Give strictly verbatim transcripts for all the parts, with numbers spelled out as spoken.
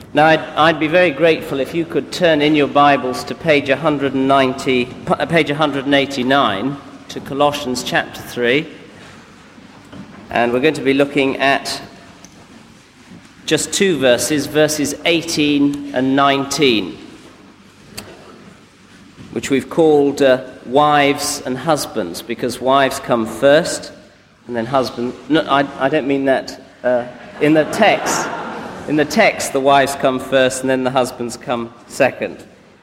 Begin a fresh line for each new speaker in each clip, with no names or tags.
Now, I'd, I'd be very grateful if you could turn in your Bibles to page one ninety, page one eighty-nine, to Colossians chapter three. And we're going to be looking at just two verses, verses eighteen and nineteen, which we've called uh, wives and husbands, because wives come first, and then husbands. No, I, I don't mean that uh, in the text. In the text, the wives come first, and then the husbands come second.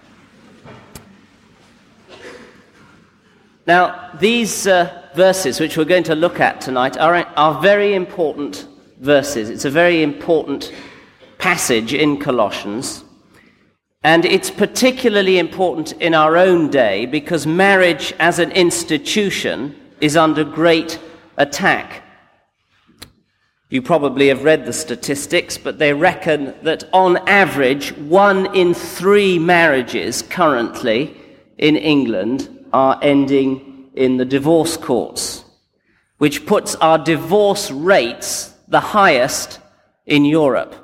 Now, these uh, verses, which we're going to look at tonight, are, are very important verses. It's a very important passage in Colossians, and it's particularly important in our own day because marriage as an institution is under great attack. You probably have read the statistics, but they reckon that on average, one in three marriages currently in England are ending in the divorce courts, which puts our divorce rates the highest in Europe.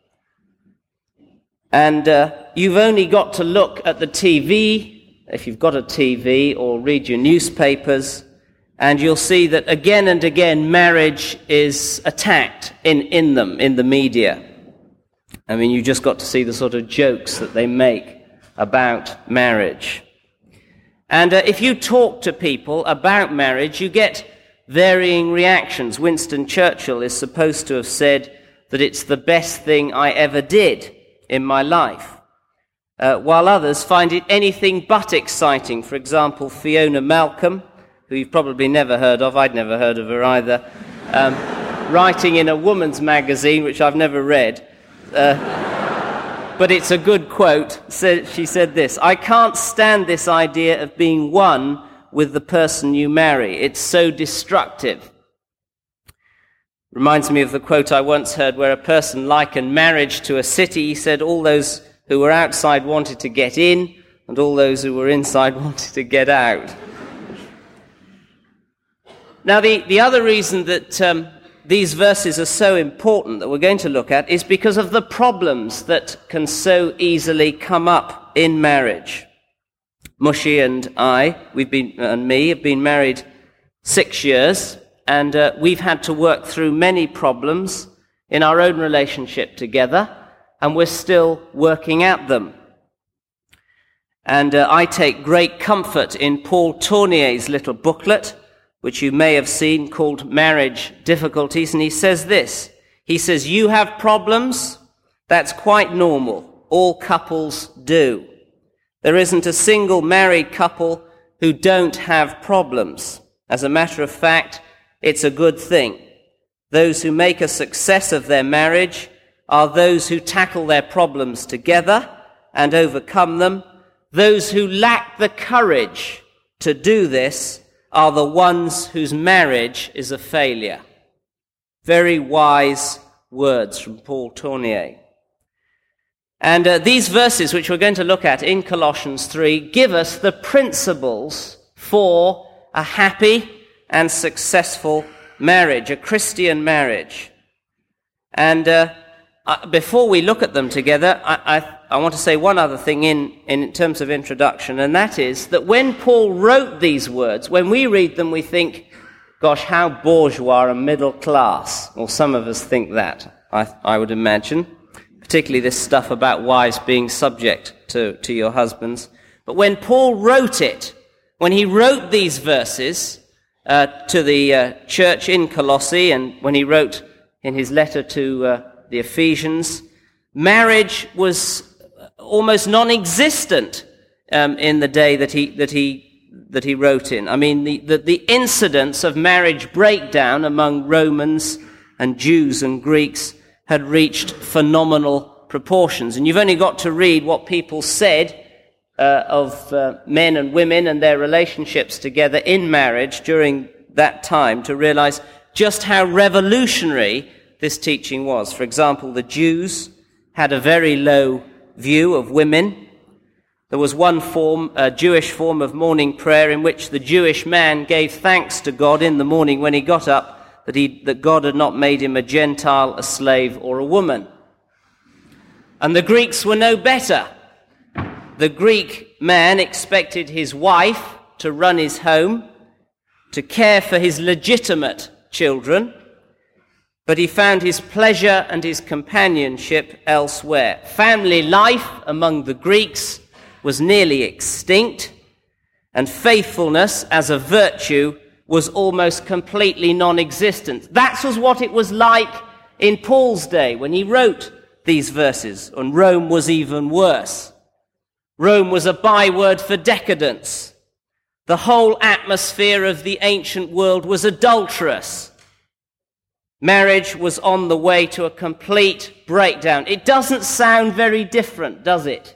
And uh, you've only got to look at the T V, if you've got a T V, or read your newspapers, and you'll see that again and again marriage is attacked in, in them, in the media. I mean, you just got to see the sort of jokes that they make about marriage. And uh, if you talk to people about marriage, you get varying reactions. Winston Churchill is supposed to have said that it's the best thing I ever did in my life, uh, while others find it anything but exciting. For example, Fiona Malcolm, who you've probably never heard of, I'd never heard of her either, um, writing in a woman's magazine, which I've never read, uh, but it's a good quote. She said this: "I can't stand this idea of being one with the person you marry. It's so destructive." Reminds me of the quote I once heard where a person likened marriage to a city. He said all those who were outside wanted to get in, and all those who were inside wanted to get out. Now, the, the other reason that um, these verses are so important that we're going to look at is because of the problems that can so easily come up in marriage. Mushy and I, we've been, and me, have been married six years, and uh, we've had to work through many problems in our own relationship together, and we're still working at them. And uh, I take great comfort in Paul Tournier's little booklet, which you may have seen, called Marriage Difficulties, and he says this. He says, "You have problems? That's quite normal. All couples do. There isn't a single married couple who don't have problems. As a matter of fact, it's a good thing. Those who make a success of their marriage are those who tackle their problems together and overcome them. Those who lack the courage to do this are the ones whose marriage is a failure." Very wise words from Paul Tournier. And uh, these verses, which we're going to look at in Colossians three, give us the principles for a happy and successful marriage, a Christian marriage. And uh, uh, before we look at them together, I, I, I want to say one other thing in, in terms of introduction, and that is that when Paul wrote these words, when we read them, we think, gosh, how bourgeois and middle class. Well, some of us think that, I, I would imagine, particularly this stuff about wives being subject to, to your husbands. But when Paul wrote it, when he wrote these verses uh, to the uh, church in Colossae, and when he wrote in his letter to uh, the Ephesians, marriage was almost non-existent um, in the day that he that he that he wrote in. I mean, the, the the incidence of marriage breakdown among Romans and Jews and Greeks had reached phenomenal proportions. And you've only got to read what people said uh, of uh, men and women and their relationships together in marriage during that time to realize just how revolutionary this teaching was. For example, the Jews had a very low view of women. There was one form, a Jewish form of morning prayer, in which the Jewish man gave thanks to God in the morning when he got up that he that God had not made him a Gentile, a slave, or a woman. And the Greeks were no better. The Greek man expected his wife to run his home, to care for his legitimate children, but he found his pleasure and his companionship elsewhere. Family life among the Greeks was nearly extinct, and faithfulness as a virtue was almost completely non-existent. That was what it was like in Paul's day when he wrote these verses, and Rome was even worse. Rome was a byword for decadence. The whole atmosphere of the ancient world was adulterous. Marriage was on the way to a complete breakdown. It doesn't sound very different, does it?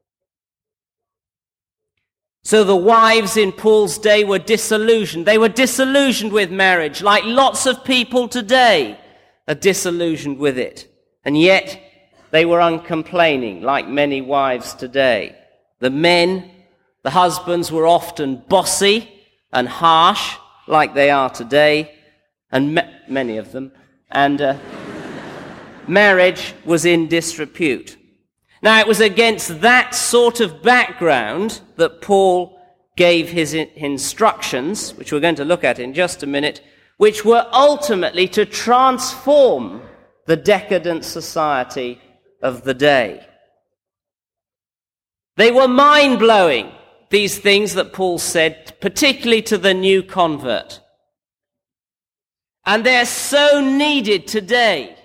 So the wives in Paul's day were disillusioned. They were disillusioned with marriage, like lots of people today are disillusioned with it. And yet they were uncomplaining, like many wives today. The men, the husbands, were often bossy and harsh, like they are today, and ma- many of them, and uh, marriage was in disrepute. Now, it was against that sort of background that Paul gave his instructions, which we're going to look at in just a minute, which were ultimately to transform the decadent society of the day. They were mind-blowing, these things that Paul said, particularly to the new convert. And they're so needed today.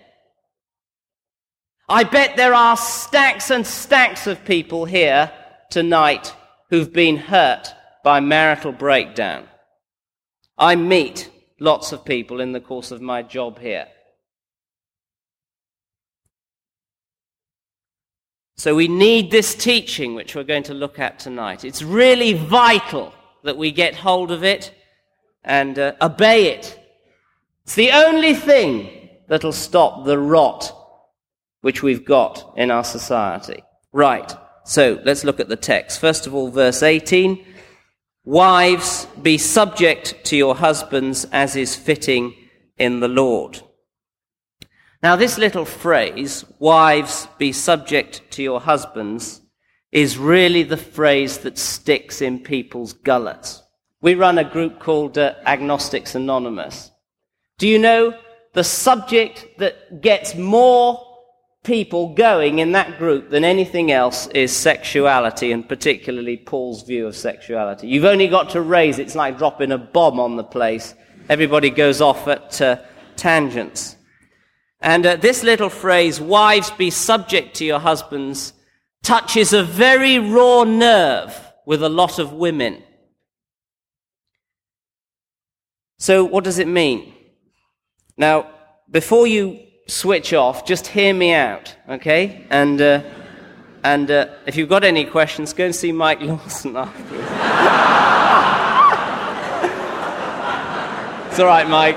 I bet there are stacks and stacks of people here tonight who've been hurt by marital breakdown. I meet lots of people in the course of my job here. So we need this teaching, which we're going to look at tonight. It's really vital that we get hold of it and uh, obey it. It's the only thing that'll stop the rot which we've got in our society. Right, so let's look at the text. First of all, verse eighteen. Wives, be subject to your husbands as is fitting in the Lord. Now, this little phrase, wives, be subject to your husbands, is really the phrase that sticks in people's gullets. We run a group called uh, Agnostics Anonymous. Do you know the subject that gets more people going in that group than anything else is sexuality, and particularly Paul's view of sexuality? You've only got to raise it. It's like dropping a bomb on the place. Everybody goes off at uh, tangents. And uh, this little phrase, wives, be subject to your husbands, touches a very raw nerve with a lot of women. So what does it mean? Now, before you switch off, just hear me out, okay? And uh, and uh, if you've got any questions, go and see Mike Lawson afterwards. It's all right, Mike.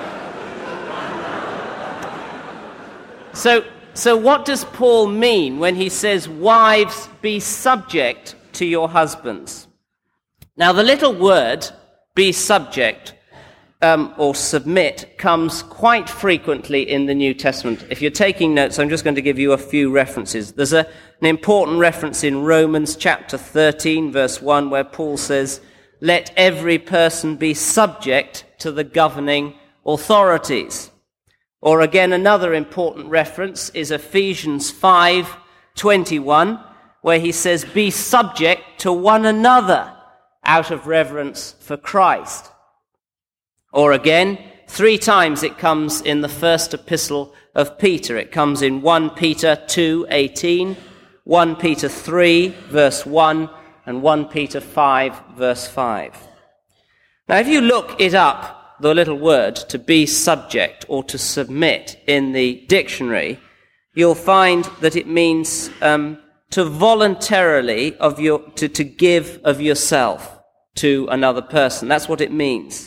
So, so what does Paul mean when he says, wives, be subject to your husbands? Now, the little word, be subject, um, or submit, comes quite frequently in the New Testament. If you're taking notes, I'm just going to give you a few references. There's a, an important reference in Romans chapter thirteen, verse one, where Paul says, let every person be subject to the governing authorities. Or again, another important reference is Ephesians five twenty-one, where he says, be subject to one another out of reverence for Christ. Or again, three times it comes in the first epistle of Peter. It comes in First Peter two eighteen, First Peter three, verse one, and First Peter five, verse five. Now, if you look it up, the little word to be subject or to submit in the dictionary, you'll find that it means um, to voluntarily of your to, to give of yourself to another person. That's what it means.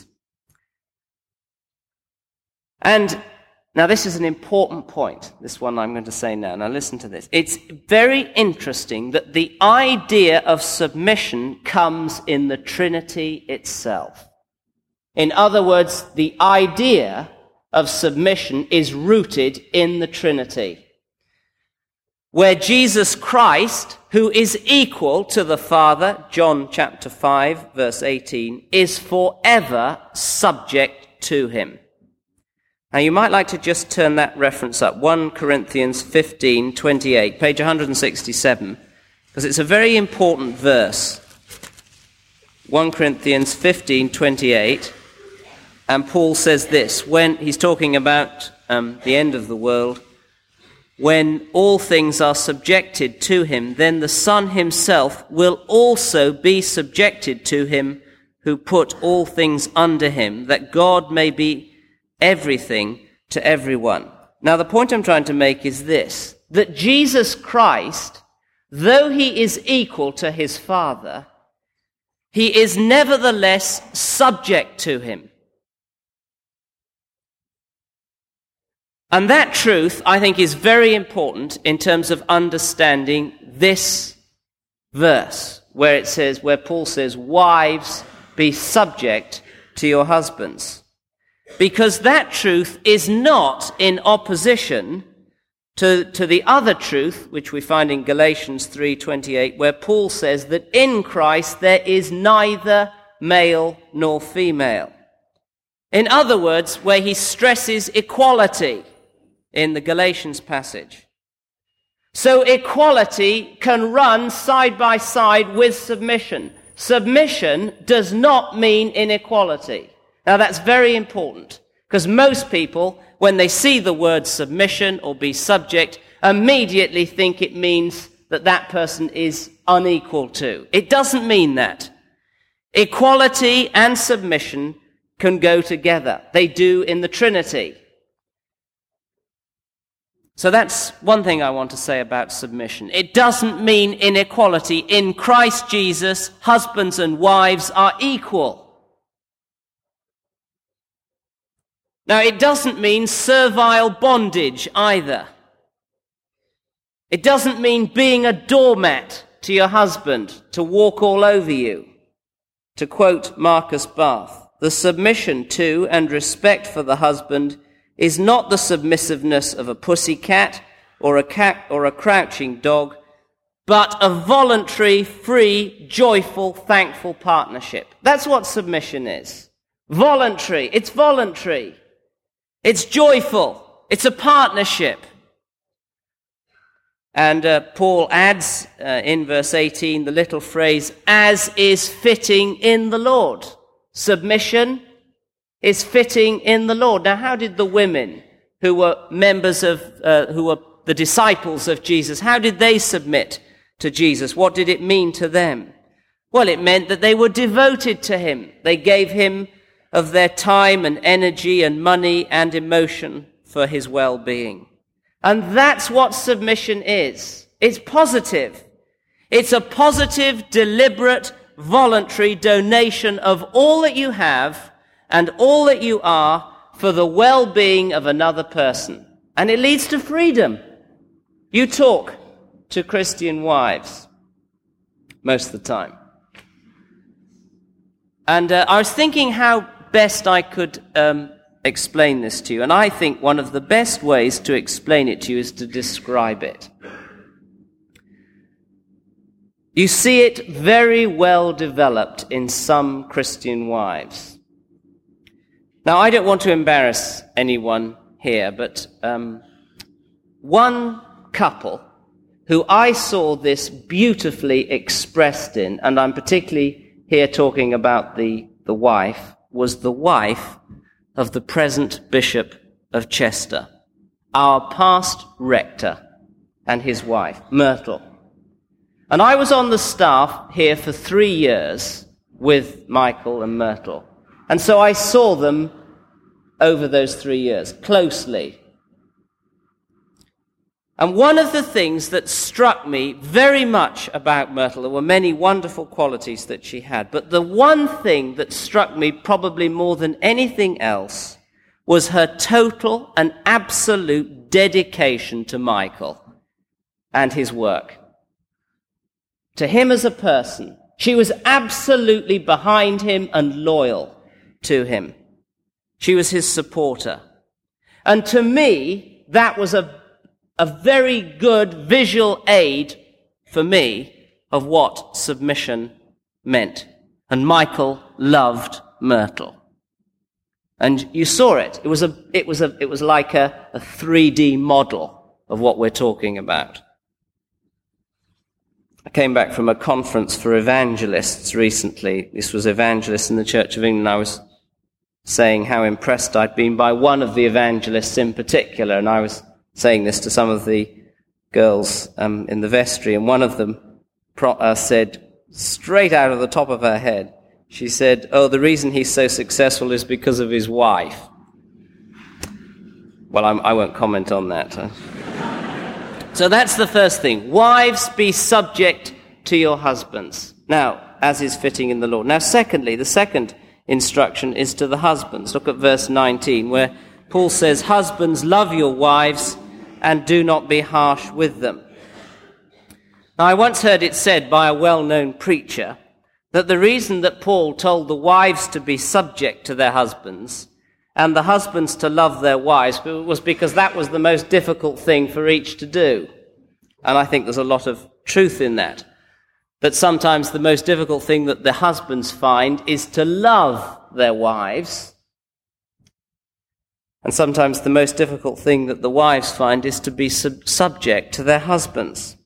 And now this is an important point, this one I'm going to say now. Now listen to this. It's very interesting that the idea of submission comes in the Trinity itself. In other words, the idea of submission is rooted in the Trinity. where Jesus Christ, who is equal to the Father, John chapter five, verse eighteen, is forever subject to him. Now you might like to just turn that reference up, First Corinthians fifteen twenty-eight, page one sixty-seven, because it's a very important verse. First Corinthians fifteen twenty-eight, and Paul says this, when he's talking about um, the end of the world, when all things are subjected to him, then the Son himself will also be subjected to him who put all things under him, that God may be everything to everyone. Now the point I'm trying to make is this, that Jesus Christ, though he is equal to his Father, he is nevertheless subject to him. And that truth, I think, is very important in terms of understanding this verse, where it says, where Paul says, wives, be subject to your husbands. Because that truth is not in opposition to, to the other truth, which we find in Galatians three twenty-eight, where Paul says that in Christ there is neither male nor female. In other words, where he stresses equality in the Galatians passage. So equality can run side by side with submission. Submission does not mean inequality. Now that's very important, because most people, when they see the word submission or be subject, immediately think it means that that person is unequal to. It doesn't mean that. Equality and submission can go together. They do in the Trinity. So that's one thing I want to say about submission. It doesn't mean inequality. In Christ Jesus, husbands and wives are equal. Now, it doesn't mean servile bondage either. It doesn't mean being a doormat to your husband to walk all over you. To quote Marcus Barth, the submission to and respect for the husband is not the submissiveness of a pussy cat or a cat or a crouching dog, but a voluntary, free, joyful, thankful partnership. That's what submission is. Voluntary. It's voluntary. It's joyful. It's a partnership. And uh, Paul adds uh, in verse eighteen the little phrase, as is fitting in the Lord. Submission is fitting in the Lord. Now, how did the women who were members of, uh, who were the disciples of Jesus, how did they submit to Jesus? What did it mean to them? Well, it meant that they were devoted to him. They gave him of their time and energy and money and emotion for his well-being. And that's what submission is. It's positive. It's a positive, deliberate, voluntary donation of all that you have and all that you are for the well-being of another person. And it leads to freedom. You talk to Christian wives most of the time. And uh, I was thinking how best I could um, explain this to you. And I think one of the best ways to explain it to you is to describe it. You see it very well developed in some Christian wives. Now, I don't want to embarrass anyone here, but um, one couple who I saw this beautifully expressed in, and I'm particularly here talking about the, the wife, was the wife of the present Bishop of Chester, our past rector, and his wife, Myrtle. And I was on the staff here for three years with Michael and Myrtle. And so I saw them over those three years, closely. And one of the things that struck me very much about Myrtle, there were many wonderful qualities that she had, but the one thing that struck me probably more than anything else was her total and absolute dedication to Michael and his work. To him as a person. She was absolutely behind him and loyal to him. She was his supporter. And to me, that was a a very good visual aid for me of what submission meant. And Michael loved Myrtle. And you saw it. It was a, it was a, it was like a, a three D model of what we're talking about. I came back from a conference for evangelists recently. This was evangelists in the Church of England. I was saying how impressed I'd been by one of the evangelists in particular, and I was saying this to some of the girls um, in the vestry, and one of them pro- uh, said, straight out of the top of her head, she said, oh, the reason he's so successful is because of his wife. Well, I'm, I won't comment on that. So that's the first thing. Wives, be subject to your husbands. Now, as is fitting in the Lord. Now, secondly, the second instruction is to the husbands. Look at verse nineteen, where Paul says, husbands, love your wives and do not be harsh with them. Now, I once heard it said by a well-known preacher that the reason that Paul told the wives to be subject to their husbands and the husbands to love their wives was because that was the most difficult thing for each to do. And I think there's a lot of truth in that. That sometimes the most difficult thing that the husbands find is to love their wives. And sometimes the most difficult thing that the wives find is to be sub- subject to their husbands.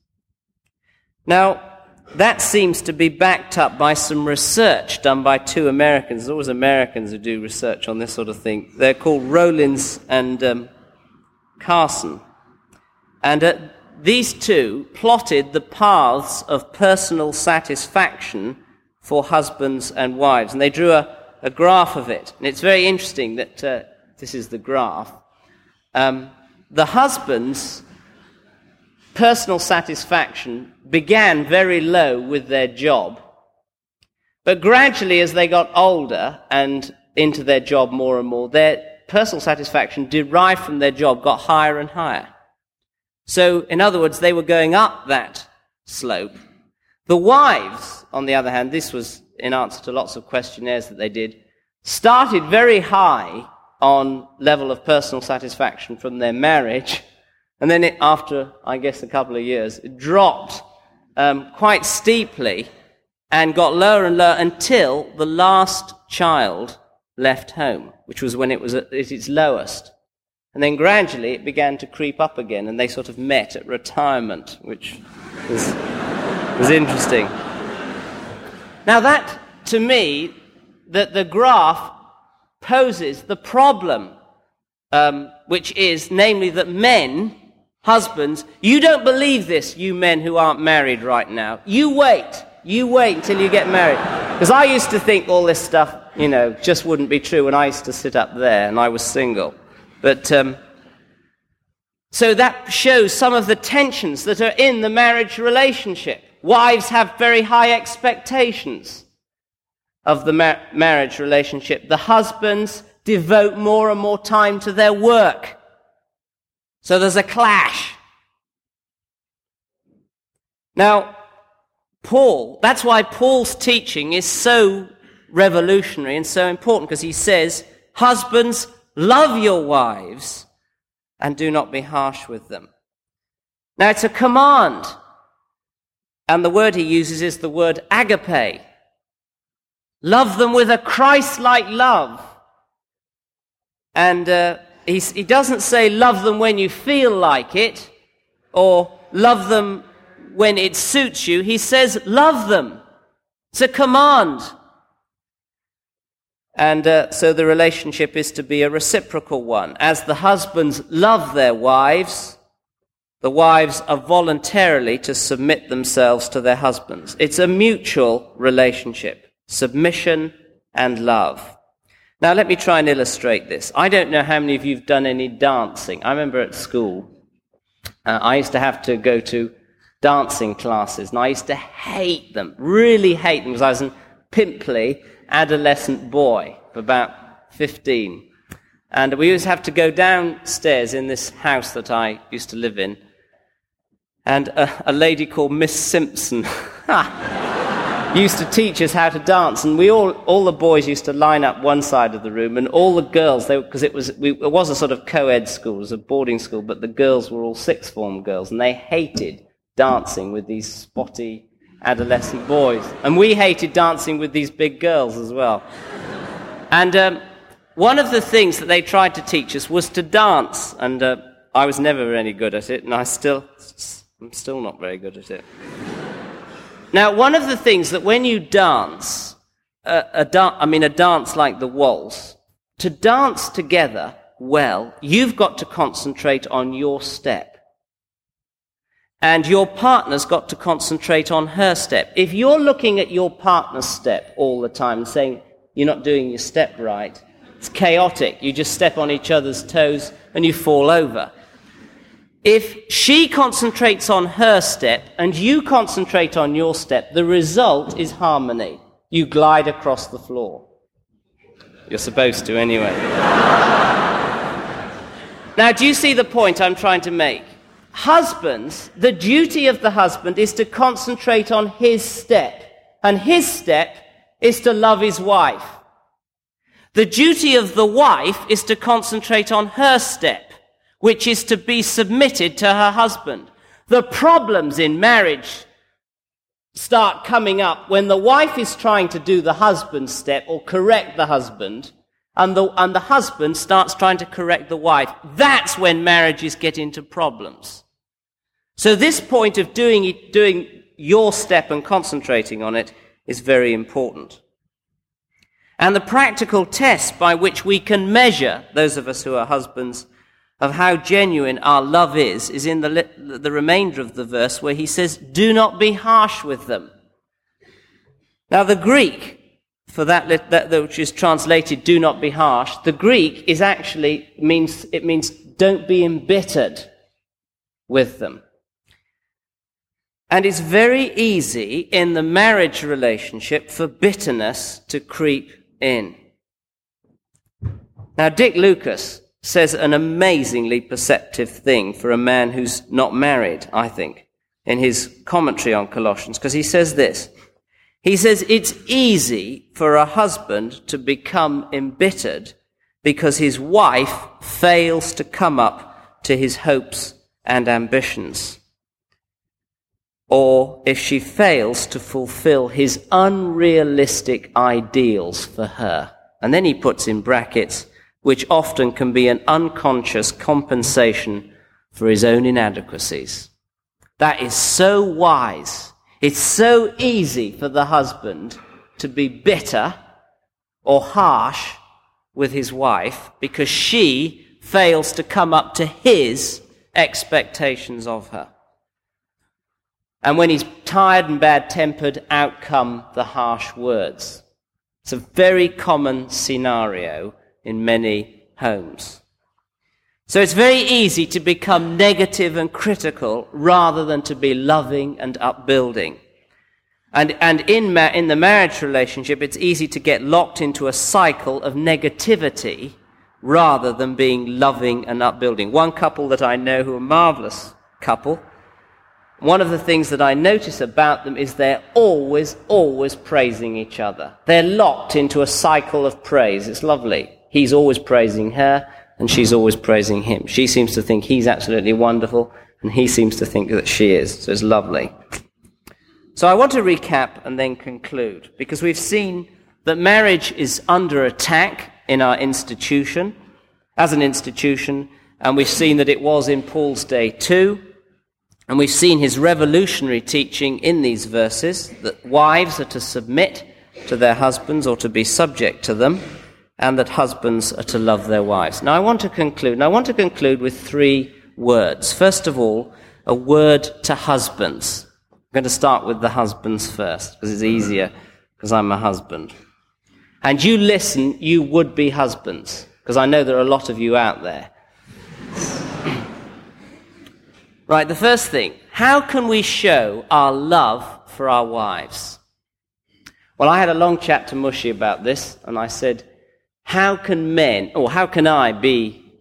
Now, that seems to be backed up by some research done by two Americans. There's always Americans who do research on this sort of thing. They're called Rollins and um, Carson. And uh, these two plotted the paths of personal satisfaction for husbands and wives. And they drew a, a graph of it. And it's very interesting that uh, this is the graph. Um, the husbands' personal satisfaction began very low with their job, but gradually as they got older and into their job more and more, their personal satisfaction derived from their job got higher and higher. So, in other words, they were going up that slope. The wives, on the other hand, this was in answer to lots of questionnaires that they did, started very high on level of personal satisfaction from their marriage, and then it, after, I guess, a couple of years, it dropped um, quite steeply and got lower and lower until the last child left home, which was when it was at its lowest. And then gradually it began to creep up again, and they sort of met at retirement, which was, was interesting. Now that, to me, that the graph poses the problem, um, which is, namely, that men, husbands, you don't believe this, you men who aren't married right now. You wait. You wait until you get married. Because I used to think all this stuff, you know, just wouldn't be true when I used to sit up there and I was single. But, um, so that shows some of the tensions that are in the marriage relationship. Wives have very high expectations of the mar- marriage relationship. The husbands devote more and more time to their work. So there's a clash. Now, Paul, that's why Paul's teaching is so revolutionary and so important, because he says, husbands, love your wives and do not be harsh with them. Now, it's a command, and the word he uses is the word agape. Love them with a Christ-like love. And uh, he, he doesn't say love them when you feel like it, or love them when it suits you. He says love them. It's a command. And uh, so the relationship is to be a reciprocal one. As the husbands love their wives, the wives are voluntarily to submit themselves to their husbands. It's a mutual relationship, submission and love. Now let me try and illustrate this. I don't know how many of you have done any dancing. I remember at school, uh, I used to have to go to dancing classes, and I used to hate them, really hate them, because I was a pimply adolescent boy of about fifteen. And we used to have to go downstairs in this house that I used to live in, and a, a lady called Miss Simpson. used to teach us how to dance, and we all, all the boys used to line up one side of the room, and all the girls, because it was, we, it was a sort of co-ed school, it was a boarding school, but the girls were all sixth form girls, and they hated dancing with these spotty adolescent boys. And we hated dancing with these big girls as well. And um, one of the things that they tried to teach us was to dance, and uh, I was never any good at it, and I still, I'm still not very good at it. Now, one of the things that when you dance, uh, a da- I mean a dance like the waltz, to dance together well, you've got to concentrate on your step. And your partner's got to concentrate on her step. If you're looking at your partner's step all the time and saying, you're not doing your step right, it's chaotic. You just step on each other's toes and you fall over. If she concentrates on her step and you concentrate on your step, the result is harmony. You glide across the floor. You're supposed to anyway. Now, do you see the point I'm trying to make? Husbands, the duty of the husband is to concentrate on his step, and his step is to love his wife. The duty of the wife is to concentrate on her step, which is to be submitted to her husband. The problems in marriage start coming up when the wife is trying to do the husband's step or correct the husband, and the, and the husband starts trying to correct the wife. That's when marriages get into problems. So this point of doing it, doing your step and concentrating on it is very important. And the practical test by which we can measure, those of us who are husbands, of how genuine our love is, is in the, the remainder of the verse where he says, do not be harsh with them. Now the Greek, for that, that which is translated, do not be harsh, the Greek is actually, means it means don't be embittered with them. And it's very easy in the marriage relationship for bitterness to creep in. Now Dick Lucas says an amazingly perceptive thing for a man who's not married, I think, in his commentary on Colossians, because he says this. He says it's easy for a husband to become embittered because his wife fails to come up to his hopes and ambitions, or if she fails to fulfill his unrealistic ideals for her. And then he puts in brackets, which often can be an unconscious compensation for his own inadequacies. That is so wise. It's so easy for the husband to be bitter or harsh with his wife because she fails to come up to his expectations of her. And when he's tired and bad-tempered, out come the harsh words. It's a very common scenario in many homes. So it's very easy to become negative and critical rather than to be loving and upbuilding. And, and in, ma- in the marriage relationship, it's easy to get locked into a cycle of negativity rather than being loving and upbuilding. One couple that I know who are a marvelous couple, one of the things that I notice about them is they're always, always praising each other. They're locked into a cycle of praise. It's lovely. He's always praising her, and she's always praising him. She seems to think he's absolutely wonderful, and he seems to think that she is. So it's lovely. So I want to recap and then conclude, because we've seen that marriage is under attack in our institution, as an institution, and we've seen that it was in Paul's day too. And we've seen his revolutionary teaching in these verses, that wives are to submit to their husbands or to be subject to them, and that husbands are to love their wives. Now I want to conclude, and I want to conclude with three words. First of all, a word to husbands. I'm going to start with the husbands first, because it's easier, because I'm a husband. And you listen, you would-be husbands, because I know there are a lot of you out there. Right, the first thing, how can we show our love for our wives? Well, I had a long chat to Mushy about this, and I said, how can men, or how can I be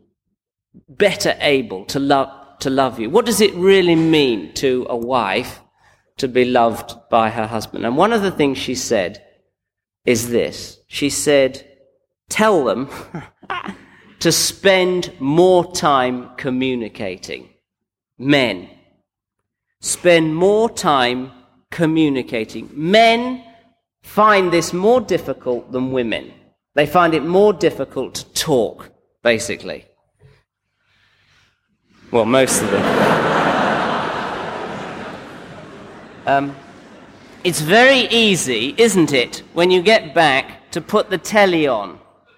better able to love, to love you? What does it really mean to a wife to be loved by her husband. And one of the things she said is this. She said, tell them to spend more time communicating. Men, spend more time communicating. Men find this more difficult than women. They find it more difficult to talk, basically. Well, most of them. um, it's very easy, isn't it, when you get back to put the telly on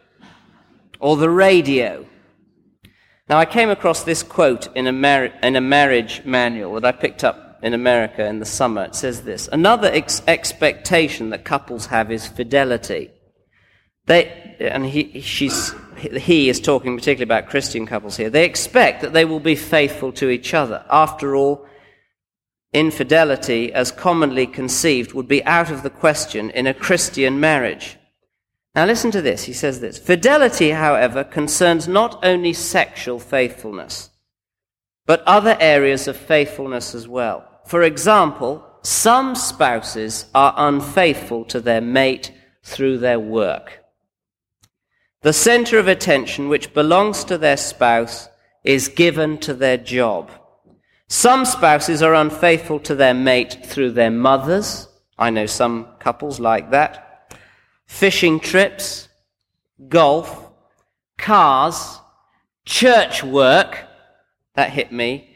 or the radio. Now, I came across this quote in a, mar- in a marriage manual that I picked up in America in the summer. It says this: another ex- expectation that couples have is fidelity. They, and he, she's, he is talking particularly about Christian couples here. They expect that they will be faithful to each other. After all, infidelity, as commonly conceived, would be out of the question in a Christian marriage. Now listen to this. He says this: fidelity, however, concerns not only sexual faithfulness, but other areas of faithfulness as well. For example, some spouses are unfaithful to their mate through their work. The center of attention which belongs to their spouse is given to their job. Some spouses are unfaithful to their mate through their mothers. I know some couples like that. Fishing trips, golf, cars, church work, that hit me,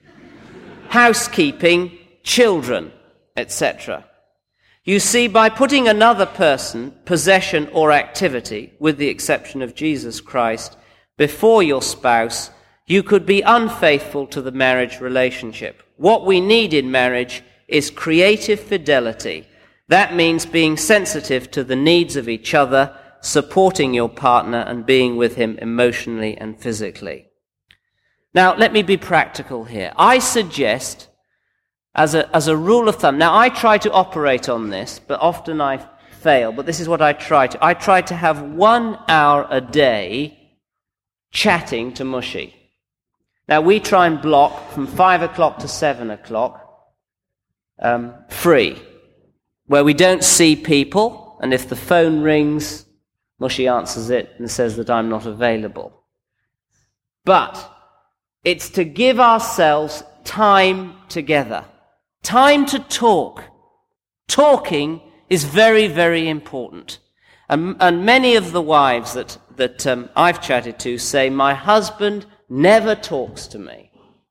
housekeeping, children, et cetera. You see, by putting another person, possession, or activity, with the exception of Jesus Christ, before your spouse, you could be unfaithful to the marriage relationship. What we need in marriage is creative fidelity. That means being sensitive to the needs of each other, supporting your partner, and being with him emotionally and physically. Now, let me be practical here. I suggest, as a, as a rule of thumb, now I try to operate on this, but often I fail, but this is what I try to. I try to have one hour a day chatting to Mushy. Now, we try and block from five o'clock to seven o'clock um, free, where we don't see people, and if the phone rings, Mushy answers it and says that I'm not available. But it's to give ourselves time together, time to talk. Talking is very, very important. And, and many of the wives that, that um, I've chatted to say, my husband never talks to me.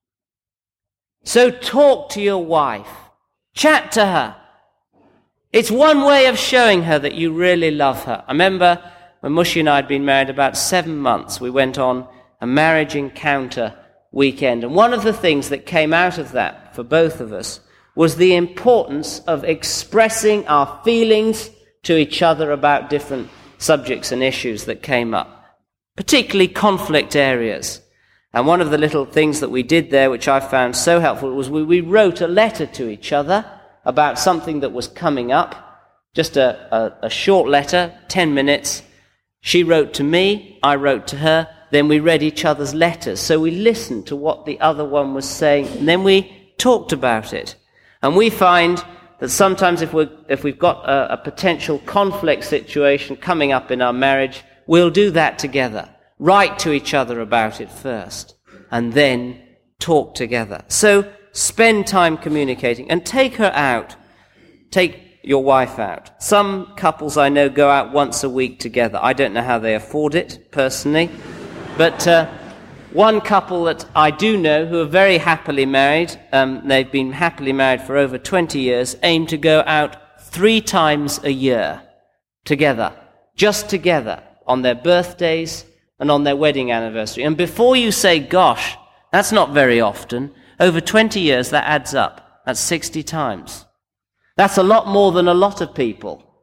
So talk to your wife. Chat to her. It's one way of showing her that you really love her. I remember when Mushy and I had been married about seven months, we went on a marriage encounter weekend. And one of the things that came out of that for both of us was the importance of expressing our feelings to each other about different subjects and issues that came up, particularly conflict areas. And one of the little things that we did there, which I found so helpful, was we, we wrote a letter to each other about something that was coming up, just a, a, a short letter, ten minutes. She wrote to me, I wrote to her, then we read each other's letters. So we listened to what the other one was saying, and then we talked about it. And we find that sometimes if, we're, if we've got a, a potential conflict situation coming up in our marriage, we'll do that together. Write to each other about it first, and then talk together. So spend time communicating, and take her out. Take your wife out. Some couples I know go out once a week together. I don't know how they afford it, personally. But uh, one couple that I do know who are very happily married, um, they've been happily married for over twenty years, aim to go out three times a year together, just together, on their birthdays and on their wedding anniversary. And before you say, gosh, that's not very often, over twenty years that adds up. That's sixty times. That's a lot more than a lot of people.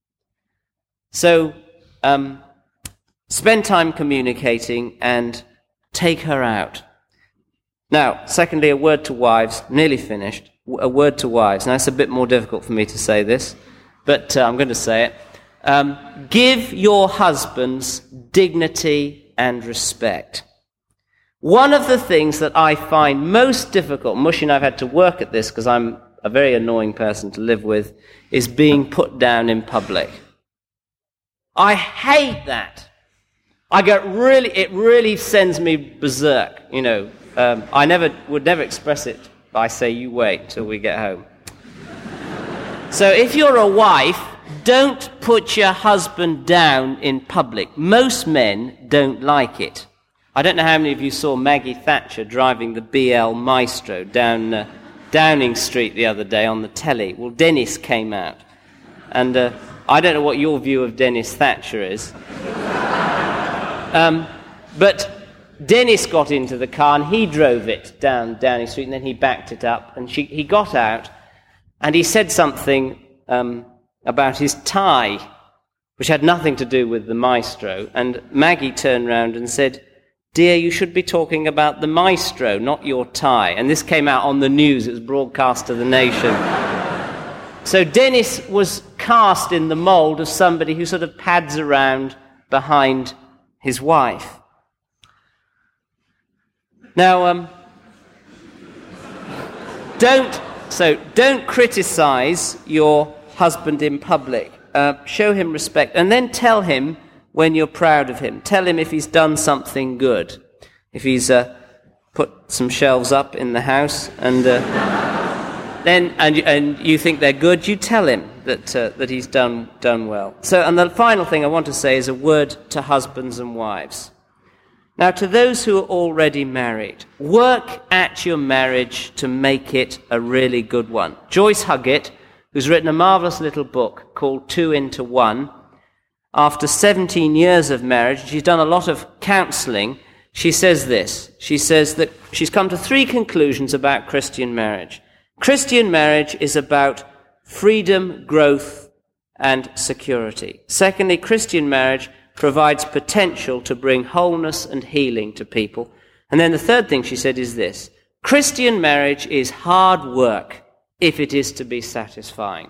So, um, spend time communicating and take her out. Now, secondly, a word to wives, nearly finished, a word to wives. Now, it's a bit more difficult for me to say this, but uh, I'm going to say it. Um, give your husbands dignity and respect. One of the things that I find most difficult, Mushy and I have had to work at this because I'm a very annoying person to live with, is being put down in public. I hate that. I get really, it really sends me berserk, you know. Um, I never would never express it. I say, you wait till we get home. So if you're a wife, don't put your husband down in public. Most men don't like it. I don't know how many of you saw Maggie Thatcher driving the B L Maestro down uh, Downing Street the other day on the telly. Well, Dennis came out. And uh, I don't know what your view of Dennis Thatcher is. um, but Dennis got into the car and he drove it down Downing Street and then he backed it up. And she, he got out and he said something um, about his tie, which had nothing to do with the Maestro. And Maggie turned round and said, "Dear, you should be talking about the Maestro, not your tie." And this came out on the news. It was broadcast to the nation. So Dennis was cast in the mould of somebody who sort of pads around behind his wife. Now, um, don't, so don't criticize your husband in public. Uh, show him respect, and then tell him when you're proud of him. Tell him if he's done something good. If he's uh, put some shelves up in the house, and uh, then and and you think they're good, you tell him that uh, that he's done done well. So, and the final thing I want to say is a word to husbands and wives. Now, to those who are already married, work at your marriage to make it a really good one. Joyce Huggett, who's written a marvelous little book called Two into One, after seventeen years of marriage, she's done a lot of counseling. She says this. She says that she's come to three conclusions about Christian marriage. Christian marriage is about freedom, growth, and security. Secondly, Christian marriage provides potential to bring wholeness and healing to people. And then the third thing she said is this. Christian marriage is hard work if it is to be satisfying.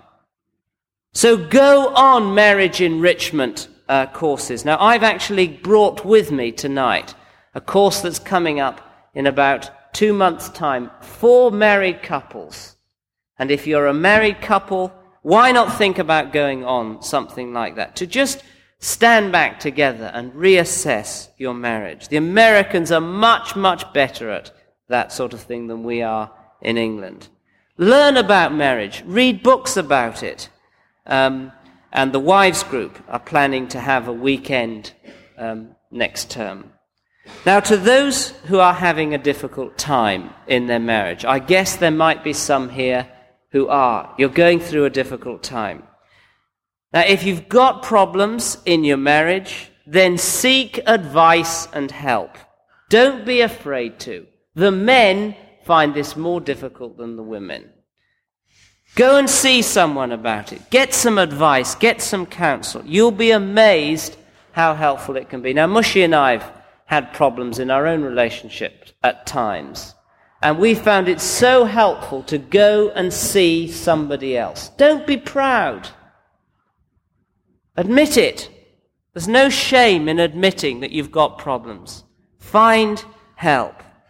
So go on marriage enrichment uh, courses. Now, I've actually brought with me tonight a course that's coming up in about two months' time for married couples. And if you're a married couple, why not think about going on something like that? To just stand back together and reassess your marriage. The Americans are much, much better at that sort of thing than we are in England. Learn about marriage. Read books about it. Um, and the wives group are planning to have a weekend um, next term. Now, to those who are having a difficult time in their marriage, I guess there might be some here who are. You're going through a difficult time. Now, if you've got problems in your marriage, then seek advice and help. Don't be afraid to. The men find this more difficult than the women. Go and see someone about it. Get some advice. Get some counsel. You'll be amazed how helpful it can be. Now, Mushy and I have had problems in our own relationship at times. And we found it so helpful to go and see somebody else. Don't be proud. Admit it. There's no shame in admitting that you've got problems. Find help.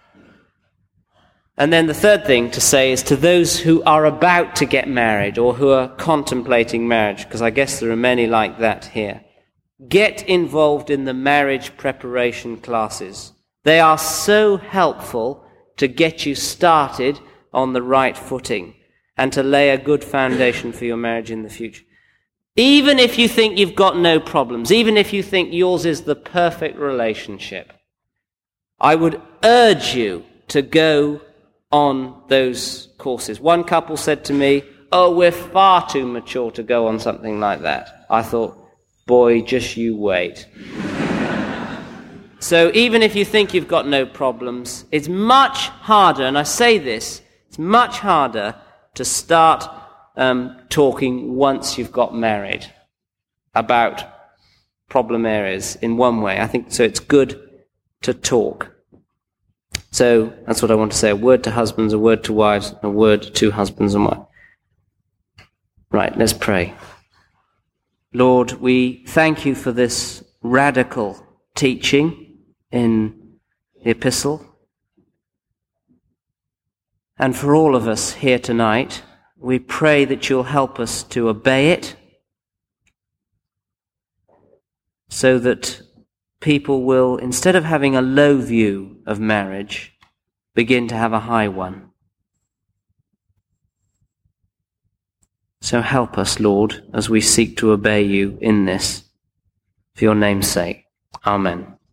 And then the third thing to say is to those who are about to get married or who are contemplating marriage, because I guess there are many like that here. Get involved in the marriage preparation classes. They are so helpful to get you started on the right footing and to lay a good foundation for your marriage in the future. Even if you think you've got no problems, even if you think yours is the perfect relationship, I would urge you to go on those courses. One couple said to me, "Oh, we're far too mature to go on something like that." I thought, boy, just you wait. So even if you think you've got no problems, it's much harder, and I say this, it's much harder to start um, talking once you've got married about problem areas in one way. I think so it's good to talk. So that's what I want to say. A word to husbands, a word to wives, a word to husbands and wives. Right, let's pray. Lord, we thank you for this radical teaching in the epistle. And for all of us here tonight, we pray that you'll help us to obey it, so that people will, instead of having a low view of marriage, begin to have a high one. So help us, Lord, as we seek to obey you in this, for your name's sake. Amen.